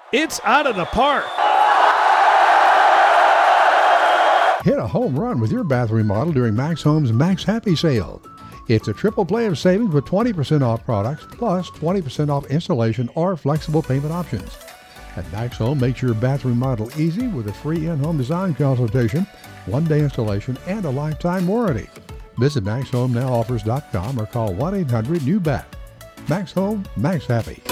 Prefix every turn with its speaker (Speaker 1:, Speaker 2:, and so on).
Speaker 1: It's out of the park.
Speaker 2: Hit a home run with your bathroom remodel during Max Home's Max Happy Sale. It's a triple play of savings with 20% off products plus 20% off installation or flexible payment options. And Max Home makes your bathroom remodel easy with a free in-home design consultation, one-day installation, and a lifetime warranty. Visit MaxHomeNowOffers.com or call 1-800-NEW-BAT. Max Home, Max Happy.